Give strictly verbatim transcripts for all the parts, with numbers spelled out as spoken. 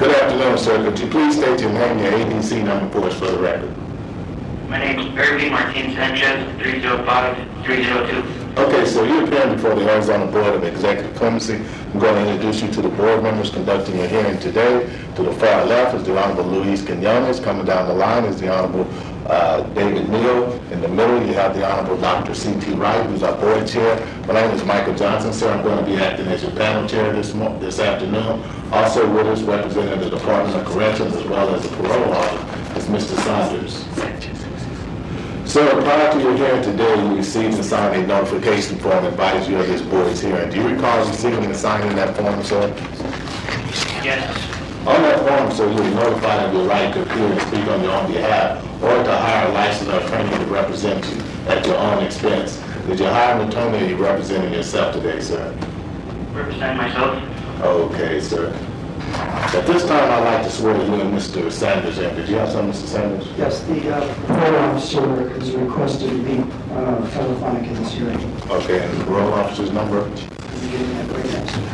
Good afternoon, sir. Could you please state your name, your A B C number for us for the record? My name is Irving Martin Sanchez, three zero five, three zero two. Okay, so you're appearing before the Arizona Board of Executive Clemency. I'm going to introduce you to the board members conducting your hearing today. To the far left is the Honorable Luis Quinones. Coming down the line is the Honorable uh, David Neal. In the middle, you have the Honorable Doctor C T Wright, who's our board chair. My name is Michael Johnson, sir. I'm going to be acting as your panel chair this mo this afternoon. Also with us, representing the Department of Corrections as well as the parole office, is Mister Saunders. Sir, prior to your hearing today, you received and signed a notification form advising you of this board's hearing. Do you recall receiving and signing that form, sir? Yes. On that form, sir, you were notified of your right to appear and speak on your own behalf or to hire a licensed attorney to represent you at your own expense. Did you hire an attorney or are you representing yourself today, sir? Represent myself. Okay, sir. At this time, I'd like to swear you and Mister Sanders in. Did you have something, Mister Sanders? Yes, the uh, parole officer is requested to be uh, telephonic in this hearing. Okay, and the parole officer's number? I'm getting that right now, sir.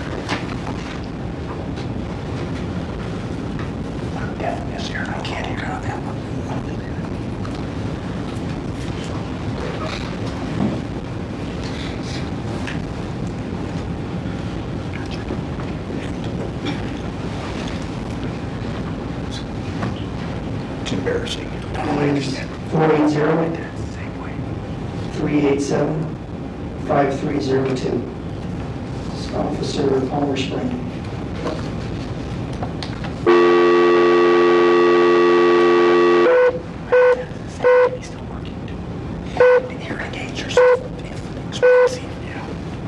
Yeah, yes, sir. I can't hear on that one. It's embarrassing. four eight zero, three eight seven, five three zero two. It's Officer Palmer Spring. Still working. Irrigate yourself. Expensive, yeah.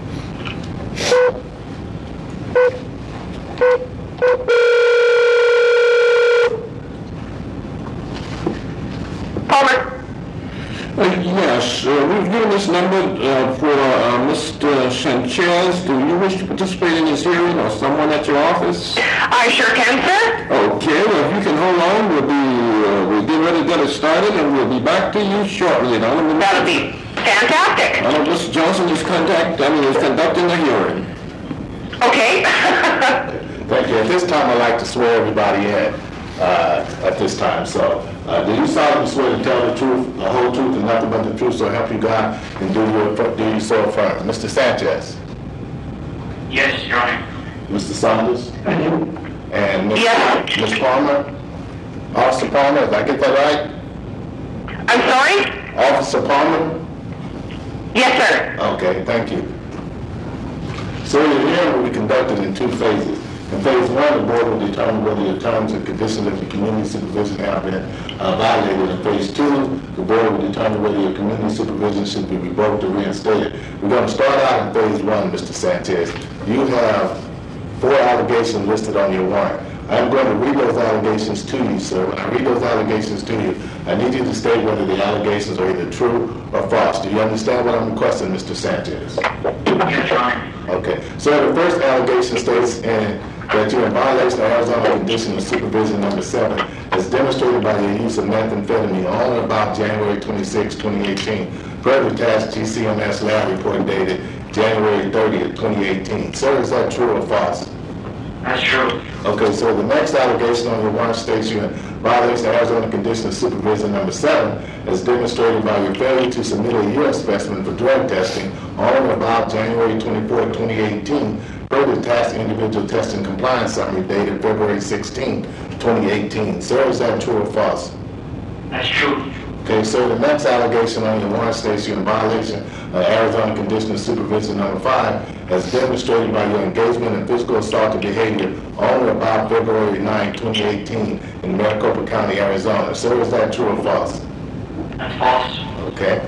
Palmer. Uh, yes, uh, we've given this number uh, for uh, Mister Sanchez. Do you wish to participate in this hearing or someone at your office? I sure can, sir. Okay, well, if you can hold on, we'll be uh, we'll get ready to get it started, and we'll be back to you shortly. And Honorable That'll be fantastic. Honorable Mister Johnson is conduct, I mean, is conducting the hearing. Okay. Thank you. At this time, I'd like to swear everybody in uh, at this time. So, uh, do you solemnly swear to tell the truth, the whole truth, and nothing but the truth, so help you God, and do you, do you so affirm? Mister Sanchez? Yes, Your Honor. Mister Saunders? I do. And Miz Yes. Miz Palmer? Officer Palmer, did I get that right? I'm sorry? Officer Palmer? Yes, sir. Okay, thank you. So your hearing will be conducted in two phases. In phase one, the board will determine whether the terms and conditions of your community supervision have been uh, violated. In phase two, the board will determine whether your community supervision should be revoked or reinstated. We're going to start out in phase one, Mister Sanchez. You have four allegations listed on your warrant. I'm going to read those allegations to you, sir. When I read those allegations to you, I need you to state whether the allegations are either true or false. Do you understand what I'm requesting, Mister Sanchez? Yes, Your Honor. Okay. So the first allegation states in, that you're in violation of Arizona Condition of Supervision number seven, as demonstrated by your use of methamphetamine on or about January twenty-sixth, twenty eighteen, per the task G C M S lab report dated January thirtieth, twenty eighteen. Sir, is that true or false? That's true. Okay, so the next allegation on your warrant states you're in violation of Arizona Condition of Supervision number seven, as demonstrated by your failure to submit a urine specimen for drug testing on or about January twenty-fourth, twenty eighteen, per the task individual testing compliance summary dated February sixteenth, twenty eighteen. Sir, is that true or false? That's true. Okay, so the next allegation on your warrant states you're in violation of Arizona Condition of Supervision number five, as demonstrated by your engagement in physical assaultive behavior on or about February ninth, twenty eighteen in Maricopa County, Arizona. Sir, is that true or false? That's false. Okay.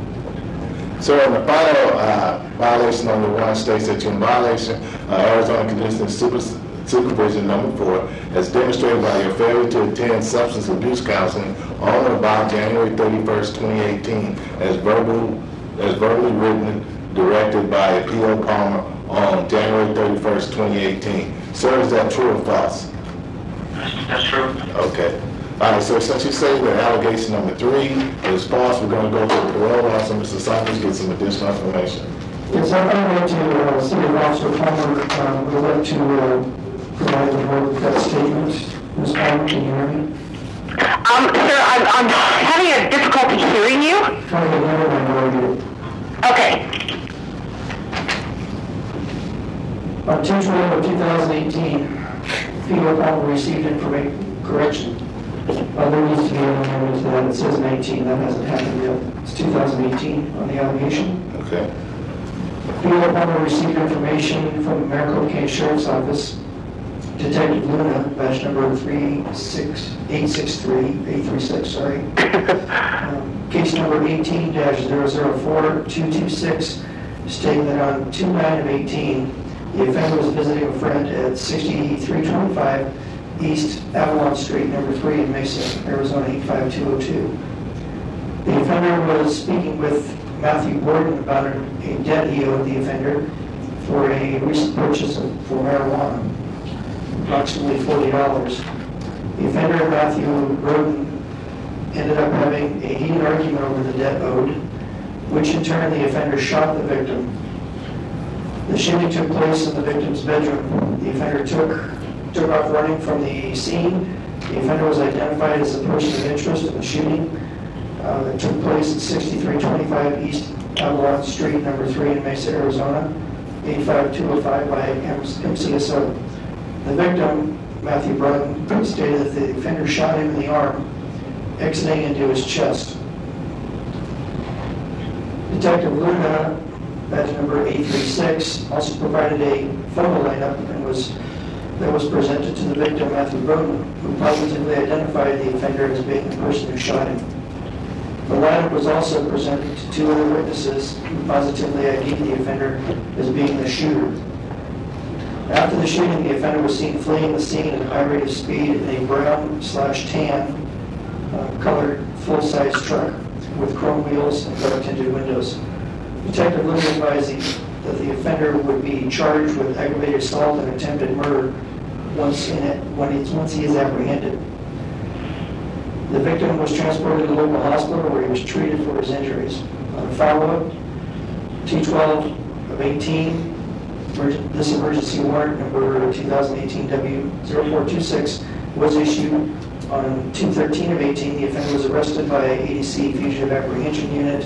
So in the final uh, violation on your warrant states that you're in violation of Arizona Condition of Supervision Supervision number four, as demonstrated by your failure to attend substance abuse counseling on or about January thirty-first, twenty eighteen, as verbal, as verbally written, directed by P O Palmer on January thirty-first, twenty eighteen. Sir, is that true or false? That's, that's true. Okay. All right, so since you say that allegation number three is false, we're going to go to the parole officer, Mister Saunders, get some additional information. Yes, I'm going to uh, see if Officer Palmer uh, would like to uh, provide the board with that statement. Miz Palmer, can you hear me? Um, sir, I'm, I'm having a difficulty hearing you. Try to hear my audio. Okay. On two twelve of two thousand eighteen, P O Palmer received information, correction. Uh, there needs to be an amendment to that. It says nineteen, that hasn't happened yet. It's two thousand eighteen on the allegation. Okay. P O Palmer received information from the Maricopa County Sheriff's Office. Detective Luna, badge number three six eight six three, eight three six, sorry. Um, Case number eighteen dash zero zero four two two six, stating that on two nine of eighteen, the offender was visiting a friend at sixty-three twenty-five East Avalon Street, number three in Mesa, Arizona eight five two oh two. The offender was speaking with Matthew Gordon about a a debt he owed the offender for a recent purchase of, for marijuana, approximately forty dollars. The offender, Matthew Gordon, ended up having a heated argument over the debt owed, which in turn the offender shot the victim. The shooting took place in the victim's bedroom. The offender took took off running from the scene. The offender was identified as a person of interest in the shooting uh, that took place at sixty-three twenty-five East Avalon Street, number three in Mesa, Arizona, eight five two oh five by M C S O. The victim, Matthew Brunton, stated that the offender shot him in the arm, exiting into his chest. Detective Luna, badge number eight three six, also provided a photo lineup and was that was presented to the victim, Matthew Brunton, who positively identified the offender as being the person who shot him. The lineup was also presented to two other witnesses who positively I D'd the offender as being the shooter. After the shooting, the offender was seen fleeing the scene at a high rate of speed in a brown slash tan uh, colored full-size truck with chrome wheels and dark tinted windows. Detective Luna advised the- that the offender would be charged with aggravated assault and attempted murder once in it, when it's, once he is apprehended. The victim was transported to the local hospital where he was treated for his injuries. On follow-up, T twelve of eighteen, emerg- this emergency warrant number two thousand eighteen W zero four two six was issued. On two thirteen of eighteen, the offender was arrested by A D C Fugitive Apprehension Unit.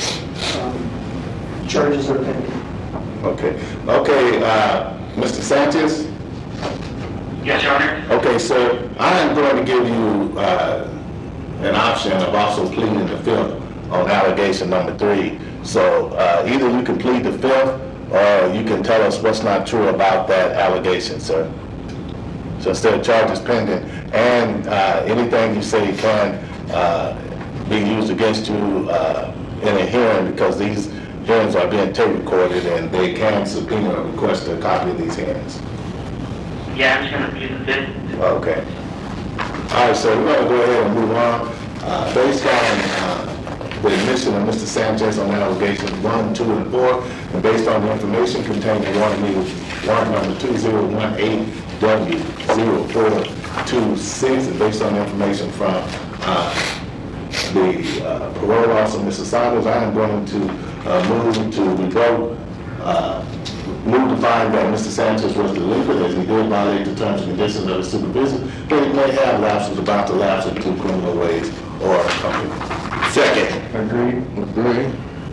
Um, charges are pending. Okay. Okay, uh, Mister Sanchez? Yes, Your Honor. Okay, so I am going to give you uh, an option of also pleading the fifth on allegation number three. So uh, either you can plead the fifth or you can tell us what's not true about that allegation, sir. So instead of charges pending, and uh, anything you say can uh, be used against you uh, in a hearing, because these hearings are being tape recorded and they can subpoena or request a copy of these hearings. Yeah, I'm just gonna plead the fifth. Okay. All right, so we're going to go ahead and move on. Uh, based on uh, the admission of Mister Sanchez on allegations one, two, and four, and based on the information contained in warrant number, warrant number two zero one eight W zero four two six, and based on the information from uh, the uh, parole officer, Mister Saunders, I am going to uh, move to revoke, uh, move to find that Mister Sanchez was delinquent as he did violate the terms and conditions of his supervision, but he may have lapses about to lapse into criminal ways or company. Second. Agreed. Agreed.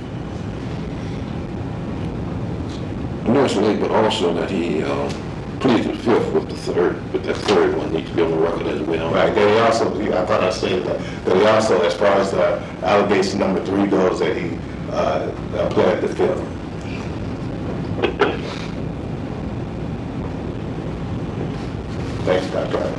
Initially, but also that he uh, pleaded the fifth with the third, but that third one needs to be on the record as well. Right, that he also, he- I thought I stated that, that he also, as far as uh, allegation number three goes, that he uh, uh, pled the fifth. Thanks, Doctor Evans.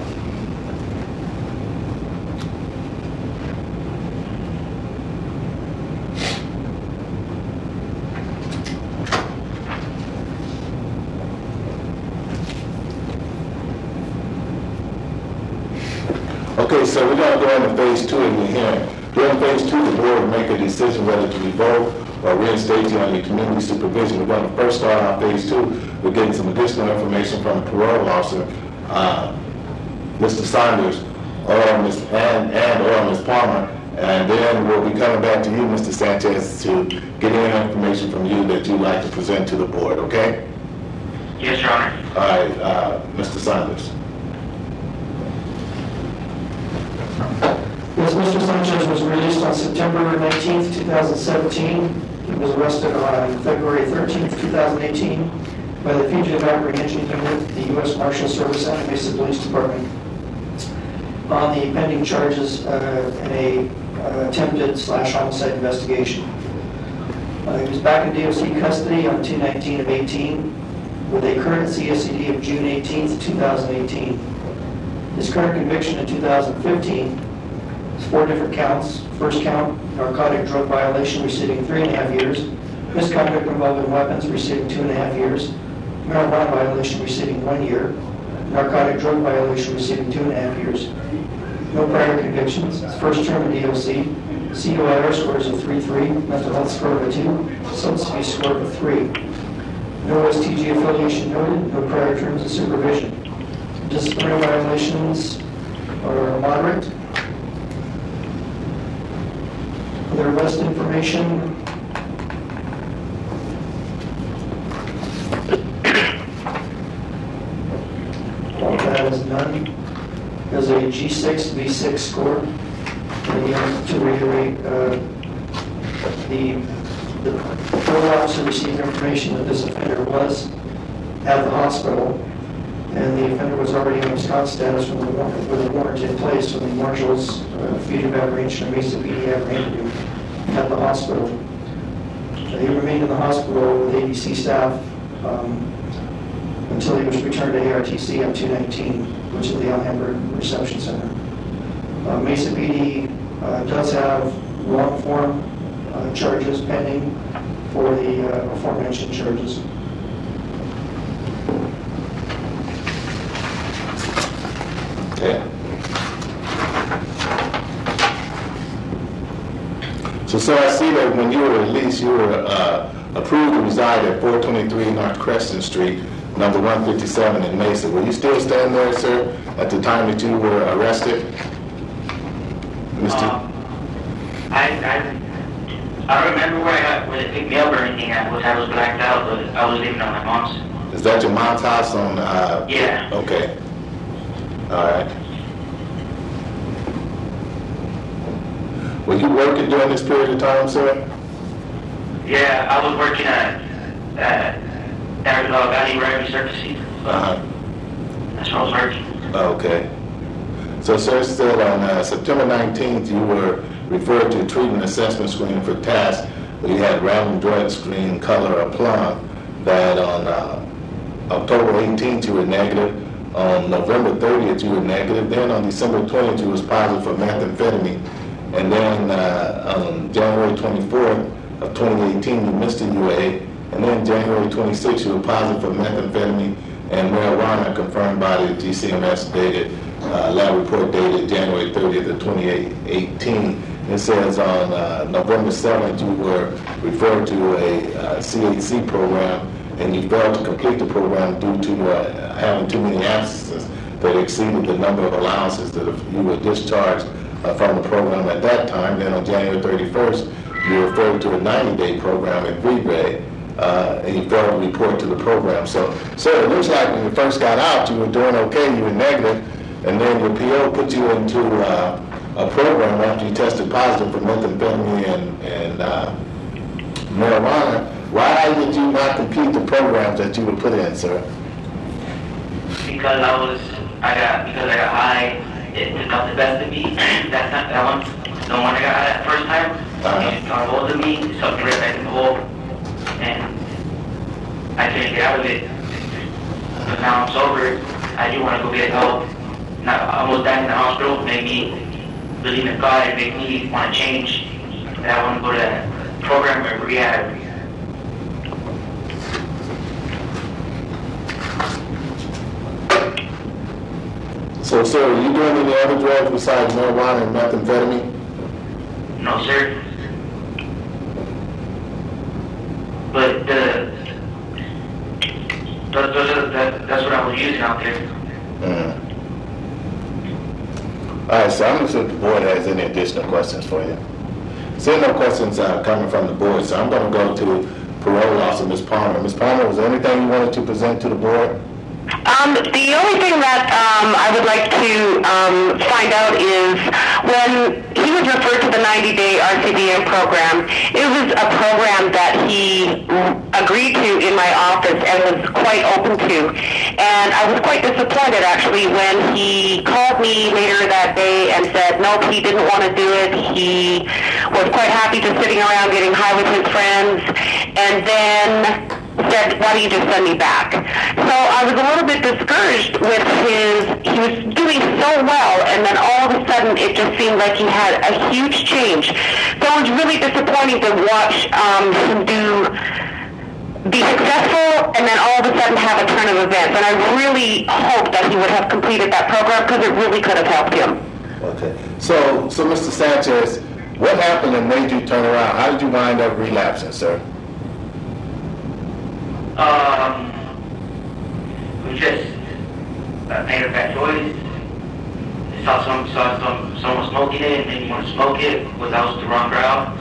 Okay, so we're going to go into phase two of the hearing. During phase two, the board will make a decision whether to revoke or reinstate you under community supervision. We're going to first start on phase two. We're getting some additional information from the parole officer, uh, Mister Saunders, or Miz and, and or Miz Palmer, and then we'll be coming back to you, Mister Sanchez, to get any information from you that you'd like to present to the board, okay? Yes, Your Honor. All right, uh, Mister Saunders. Yes, Mister Sanchez was released on September nineteenth, two thousand seventeen. He was arrested on February thirteenth, two thousand eighteen by the Fugitive Apprehension Unit, the U S Marshal Service and the Mesa Police Department on the pending charges uh, in a uh, attempted slash homicide investigation. Uh, he was back in D O C custody on two nineteen of eighteen with a current C S C D of June eighteenth, two thousand eighteen. His current conviction in two thousand fifteen is four different counts. First count, narcotic drug violation, receiving three and a half years. Misconduct involving weapons, receiving two and a half years. Marijuana violation, receiving one year. Narcotic drug violation, receiving two and a half years. No prior convictions. His first term in D O C. C O I R scores of three three, mental health score of a two, substance abuse score of a three. No S T G affiliation noted, no prior terms of supervision. Disciplinary violations are moderate. Other arrest information. All that is none. There's a G six, V six score. And again, to reiterate, uh, the, the parole officer received information that this offender was at the hospital, and the offender was already in Wisconsin status with a warrant, with a warrant in place when the marshals, uh, Fugitive Apprehension and Mesa P D apprehended him at the hospital. Uh, he remained in the hospital with A D C staff um, until he was returned to A R T C on two nineteen, which is the Alhambra Reception Center. Uh, Mesa P D uh, does have long form uh, charges pending for the uh, aforementioned charges. Okay. So, sir, I see that when you were released, you were uh, approved to reside at four twenty-three North Crescent Street, number one fifty-seven in Mesa. Were you still staying there, sir, at the time that you were arrested? Mister Um, I, I, I don't remember where I got, where they picked me up or anything. I was, I was blacked out, but I was living at my mom's. Is that your mom's house on, uh? Yeah. Okay. All right. Were you working during this period of time, sir? Yeah, I was working at, at, at uh, Valley Rare Resurfacing. Uh-huh. That's where I was working. Okay. So, sir, still on uh, September nineteenth, you were referred to a treatment assessment screen for tasks where you had random drug screen, color, or plum, that on uh, October eighteenth, you were negative. On November thirtieth, you were negative. Then on December twentieth, you was positive for methamphetamine. And then uh, on January twenty-fourth of twenty eighteen, you missed a U A. And then January twenty-sixth, you were positive for methamphetamine and marijuana, confirmed by the D C M S dated, uh, lab report dated January thirtieth of twenty eighteen. It says on uh, November seventh, you were referred to a uh, C H C program, and you failed to complete the program due to uh, having too many absences that exceeded the number of allowances that you were discharged uh, from the program at that time. Then on January thirty-first, you were referred to a ninety-day program at Green uh, and you failed to report to the program. So, so it looks like when you first got out, you were doing okay, you were negative, and then your P O put you into uh, a program after you tested positive for methamphetamine and, and uh, marijuana. Why did you not complete the programs that you were put in, sir? Because I was, I got, because I got high, it took out the best of me. That's not that one. The one I got high that first time, Uh-huh. it got hold of me, it sucked me right back in the hole, and I couldn't get out of it. But now I'm sober, I do want to go get help. Now, I almost died in the hospital, made me believe in God and make me want to change. And I want to go to that program or rehab. So, sir, are you doing any other drugs besides marijuana and methamphetamine? No, sir. But the, those, those are, that, that's what I was using out there. Mm. All right, so I'm going to see if the board has any additional questions for you. Seeing no questions uh, coming from the board, so I'm going to go to parole officer, Miz Palmer. Miz Palmer, was there anything you wanted to present to the board? Um, the only thing that um, I would like to um, find out is when he was referred to the ninety-day R C B M program, it was a program that he agreed to in my office and was quite open to. And I was quite disappointed, actually, when he called me later that day and said, nope, he didn't want to do it. He was quite happy just sitting around getting high with his friends. And then said, why don't you just send me back? So I was a little bit discouraged with his, he was doing so well, and then all of a sudden it just seemed like he had a huge change. So it was really disappointing to watch um, him do, be successful, and then all of a sudden have a turn of events. And I really hope that he would have completed that program because it really could have helped him. Okay. So, so Mister Sanchez, what happened that made you turn around? How did you wind up relapsing, sir? Um, we just uh, made a bad choice. Saw some, saw some, someone smoking it, made me want to smoke it. Was I was the wrong crowd.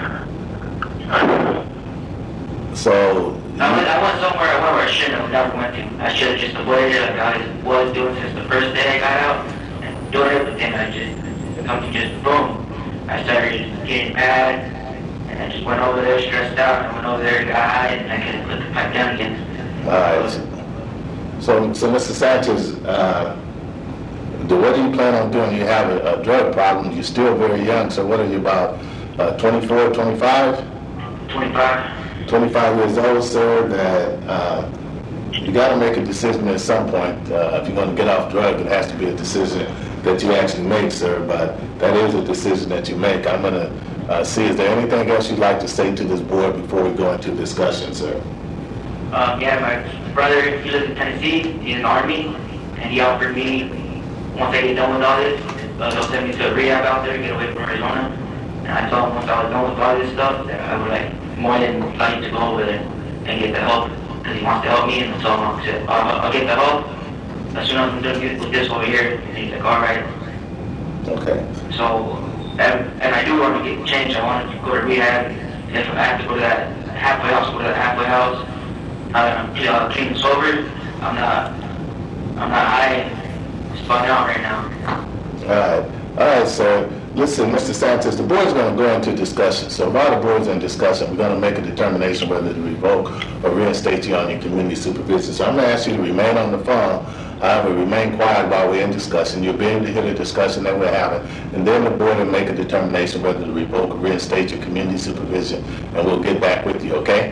So I went, I went somewhere, I went where I shouldn't have never went to. I should have just avoided it like I was doing since the first day I got out and doing it, but then I just, something just boom. I started just getting bad. I just went over there stressed out, and I went over there, got high, and I couldn't put the pipe down again. all right. So, so Mister Sanchez, uh, do- what do you plan on doing? You have a, a drug problem. You're still very young. So, what are you about? Uh, twenty-four, twenty-five? twenty-five. twenty-five years old, sir. That uh, you got to make a decision at some point. Uh, if you're going to get off drugs, it has to be a decision that you actually make, sir. But that is a decision that you make. I'm going to uh, see. Is there anything else you'd like to say to this board before we go into discussion, sir? Um, yeah, my brother, he lives in Tennessee. He's in the Army, and he offered me, once I get done with all this, uh, they'll send me to a rehab out there, get away from Arizona. And I told him once I was done with all this stuff, that I would like more than like to go over there and get the help, because he wants to help me. And so I said, I'll, I'll get the help as soon as I'm done with this over here. And he's like, all right. Okay. So, and, and I do want to get changed. I want to go to rehab. And if I have to go to that halfway house, go to that halfway house. I, I'm clean, uh, clean and sober. I'm not, I'm not high and spun out right now. All right. All right, sir. Listen, Mister Sanchez, the board's going to go into discussion. So while the board's in discussion, we're going to make a determination whether to revoke or reinstate you on your community supervision. So I'm going to ask you to remain on the phone. However, remain quiet while we're in discussion. You'll be able to hear the discussion that we're having. And then the board will make a determination whether to revoke or reinstate your community supervision. And we'll get back with you, okay?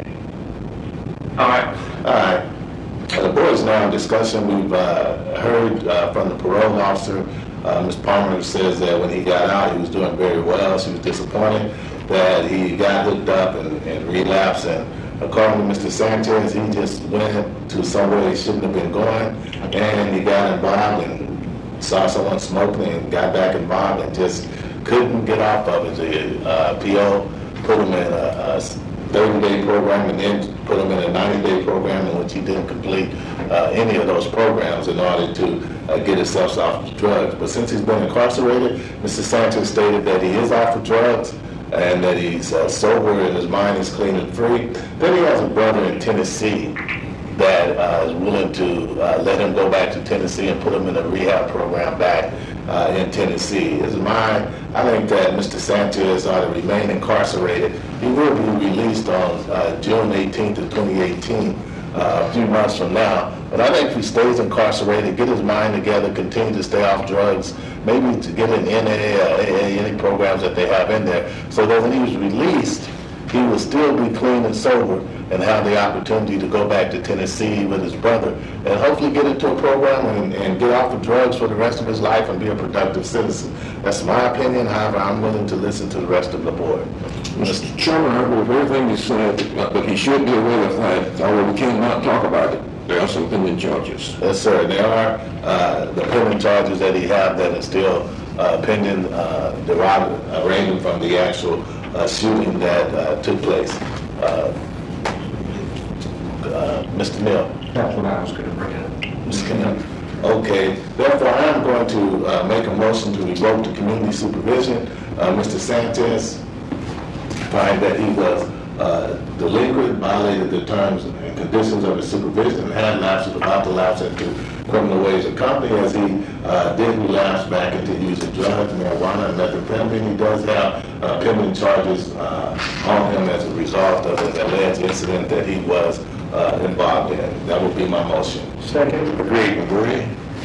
All right. All right. Uh, The board is now in discussion. We've uh, heard uh, from the parole officer. Uh, Miz Palmer says that when he got out, he was doing very well. She was disappointed that he got hooked up and, and relapsed. And according to Mister Sanchez, he just went to somewhere he shouldn't have been going, and he got involved and saw someone smoking and got back involved and just couldn't get off of it. The uh, P O put him in a, a thirty-day program and then put him in a ninety-day program in which he didn't complete uh, any of those programs in order to uh, get himself off of drugs. But since he's been incarcerated, Mister Sanchez stated that he is off of drugs and that he's uh, sober and his mind is clean and free. Then he has a brother in Tennessee that uh, is willing to uh, let him go back to Tennessee and put him in a rehab program back uh, in Tennessee. Is mine. I think that Mister Sanchez ought to remain incarcerated. He will be released on uh, June eighteenth of twenty eighteen, uh, a few months from now. But I think if he stays incarcerated, get his mind together, continue to stay off drugs, maybe to get an N A or A A, any programs that they have in there, so that when he was released, he will still be clean and sober and have the opportunity to go back to Tennessee with his brother and hopefully get into a program and, and get off of drugs for the rest of his life and be a productive citizen. That's my opinion. However, I'm willing to listen to the rest of the board. Mister Chairman, I agree with everything you said, but he should be aware of that, although we cannot talk about it. There are some pending charges. Yes, sir. There are uh, the pending charges that he have that are still uh, pending, uh, derived, uh, ranging from the actual uh, shooting that uh, took place. Uh, uh, Mister Neal. That's what I was going to bring up. Mister Neal. Okay. Therefore, I am going to uh, make a motion to revoke the community supervision. Uh, Mister Sanchez find that he was uh, delinquent, violated the terms and conditions of his supervision and had lapsed, about to lapse into criminal ways of company, as he uh, did relapse back into using drugs, marijuana, and methamphetamine. He does have uh, pending charges uh, on him as a result of an alleged incident that he was uh, involved in. That would be my motion. Second. Agree. Agree.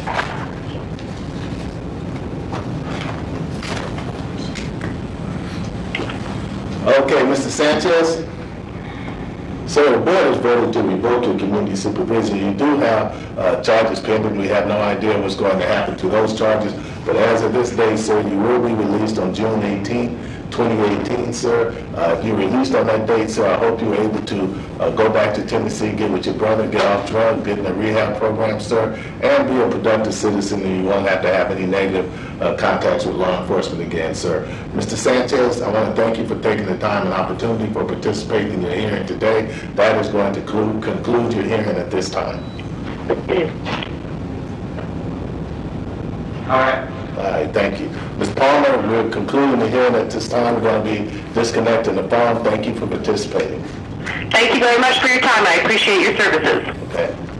Okay, Mister Sanchez? So the board has voted to revoke your community supervision. You do have uh, charges pending. We have no idea what's going to happen to those charges. But as of this day, sir, you will be released on June eighteenth, twenty eighteen, sir. Uh, if you're released on that date, sir, I hope you're able to uh, go back to Tennessee, get with your brother, get off drugs, get in a rehab program, sir, and be a productive citizen, and you won't have to have any negative uh, contacts with law enforcement again, sir. Mister Sanchez, I want to thank you for taking the time and opportunity for participating in your hearing today. That is going to conclude, conclude your hearing at this time. All right. All right, thank you. Miz Palmer, we're concluding the hearing at this time. We're going to be disconnecting the phone. Thank you for participating. Thank you very much for your time. I appreciate your services. Okay.